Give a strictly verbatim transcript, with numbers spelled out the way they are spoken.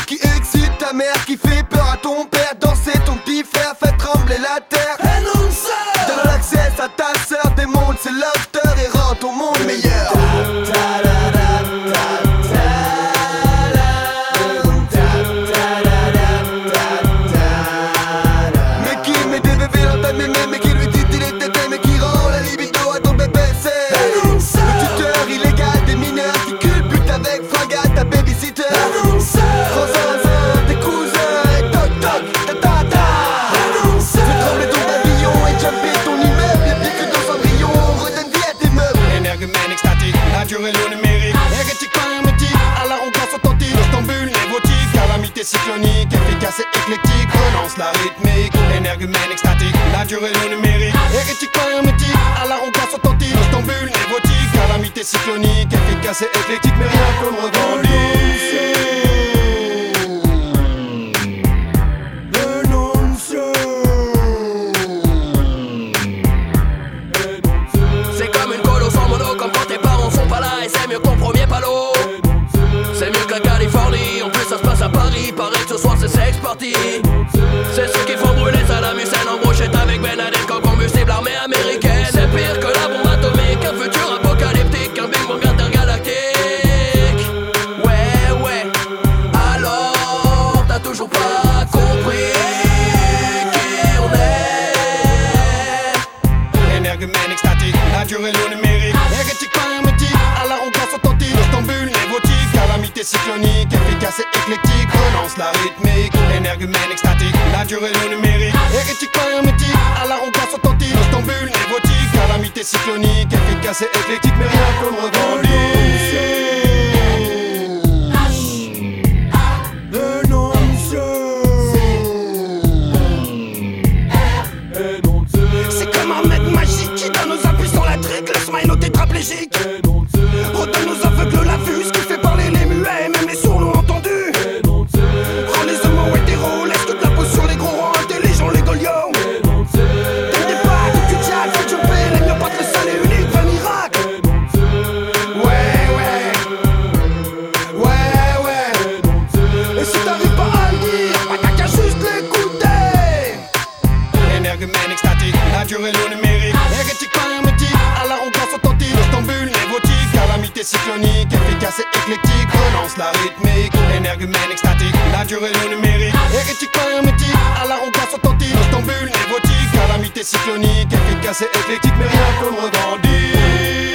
qui excite ta mère, qui fait peur à ton père. Danser ton petit frère, fait trembler la terre. Donne l'accès à ta sœur, démonte c'est l'after et rend ton monde meilleur. Mais qui met des bébés dans ta mémé, mais qui lui dit qu'il est tété, mais qui rend la libido à ton bébé, c'est le tuteur illégal des mineurs qui culbute avec fringate ta babysitter. Rosin, tes cousins et toc toc, ta ta ta. Fais trembler ton pavillon et jumper ton immeuble. Et puis que dans Cendrillon, on redonne vie à tes meubles. Énergumène extatique, naturel ou numérique, hérétique par hermétique, à l'arrogance authentique, Istanbul névotique, calamité cyclonique, efficace et éclectique, relance la rythmique. Énergumène extatique, naturel ou numérique, hérétique par hermétique, à l'arrogance authentique, Istanbul névotique, calamité cyclonique, efficace et éclectique, mais rien qu'on revendique. C'est comme une colo sans mono, comme quand tes parents sont pas là. Et c'est mieux que ton premier palo. C'est mieux que la Californie. En plus ça se passe à Paris. Pareil que ce soir c'est sex party. C'est ceux qui font brûler Saddam Hussein en brochette avec Ben Laden comme combustible armée américaine. C'est pire que la bombe atomique, un futur apocalyptique, un Big Bang intergalactique. Ouais ouais. Alors t'as toujours pas compris qui on est. Énergumène extatique, naturel ou numérique, hérétique par hermétique, à l'arrogance authentique, Istanbul névotique, calamité cyclonique, efficace et éclectique, relance la rythmique. Énergumène extatique, naturel ou numérique, hérétique par hermétique, à l'arrogance authentique, Istanbul névotique, calamité cyclonique, efficace et éclectique, mais rien qu'on revendique. C'est comme un maître magique qui donne aux impuissants la trique, le smile aux tétraplégiques. Redonne aux aveugles la vue, ce qui fait parler les muets, même les sourds l'ont entendu. Rends les homos hétéros, laisse toute la peau sur les gros, rends intelligents les golios. Dès le départ, tout tu jack, fais jumper, les myopathes, le seul et unique, va miracle. Ouais, ouais, ouais, ouais. Et si t'arrives pas à le dire, bah t'as qu'à juste l'écouter. Énergumène extatique, naturel ou numérique, hérétique par hermétique, à l'arrogance authentique, Istanbul névotique, calamité cyclonique, efficace et éclectique, relance la rythmique. Énergumène extatique, naturel ou numérique, hérétique par hermétique, à l'arrogance authentique, Istanbul névotique, calamité cyclonique, efficace et éclectique, mais rien qu'on revendique.